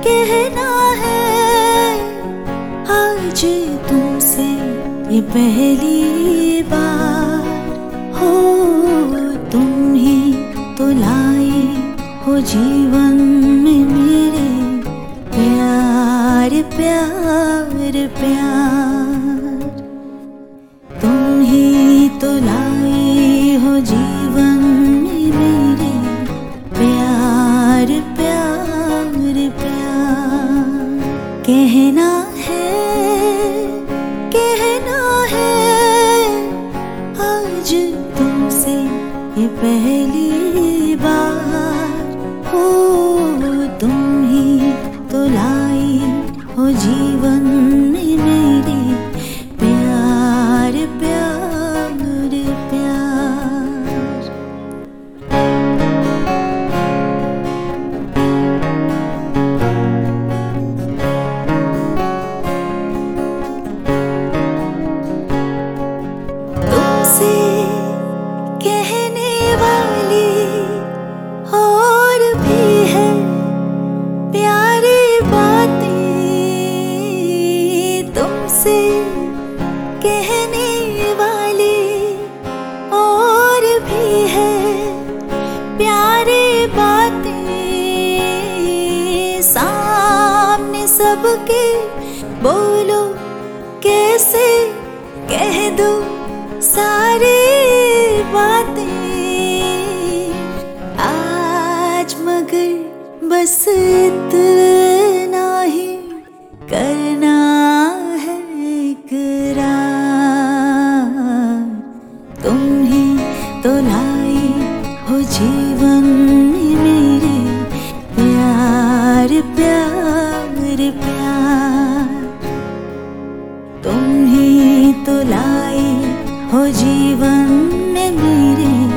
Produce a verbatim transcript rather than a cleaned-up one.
कहना है आज तुमसे ये पहली बार हो। तुम ही तो लाए हो जीवन में मेरे प्यार प्यार प्यार। तुम ही तो लाए हो जीवन में मेरे प्यार प्यार प्यार। कहना है कहना है आज तुमसे ये पहली बार हो। तुम ही तो लाई हो जीवन में मेरे प्यार प्यार प्यार। तुमसे कहने वाली और भी है प्यारी बातें। तुमसे कहने वाली और भी है प्यारी बातें। सामने सबके बोलो कैसे कह दो सारी बातें आज, मगर बस इतना ही करना है इकरार। तुम ही तो लाई हो जीवन में मेरे प्यार प्यार प्यार। तुम ही तो लाई हो जीवन में मेरे